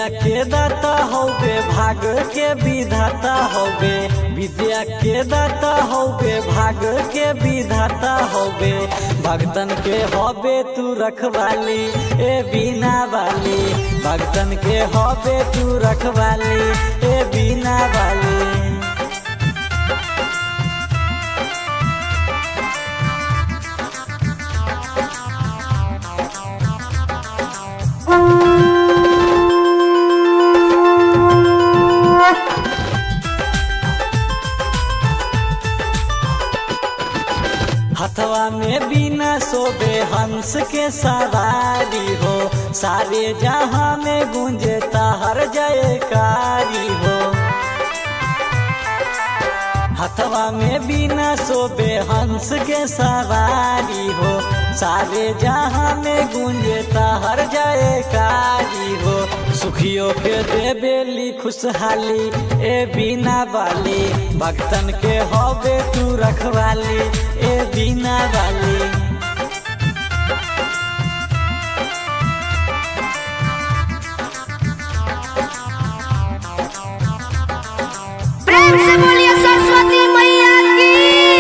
के दाता होबे भाग के विधाता होबे, विद्या के दाता होबे भाग के विधाता होबे। भक्तन के होबे तू रखवाली ए बीना वाली, भक्तन के होबे तू रखवाली ए बीना वाली। हथवा में बीना सोबे हंस के सवारी हो, सारे जहां में गूंजे ताहर जयकारी हो। हथवा में बीना सोबे हंस के सवारी हो, सारे जहां में गूंजे ताहर जयकारी हो। सुखियों के देबेली खुशहाली ए बीना वाली, भक्तन के होबे तू रखवाली ए बीना वाली। प्रेम से बोलिए सरस्वती मैया की।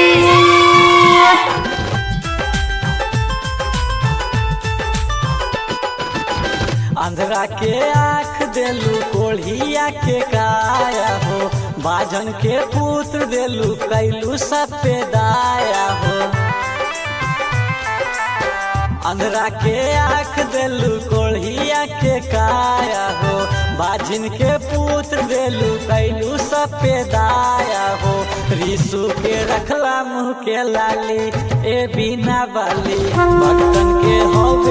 अंधरा के आँख देलू कोढ़िया के काया हो, बाजन के पुत्र देलू कैलू सब पे दाया हो। अंधरा के आँख देलू कोढ़िया के काया हो, बाजिन के पुत्र देलू कैलू सब पे दाया हो। ऋषु के रखला मुँह के लाली ए बीना वाली, भक्तन के हो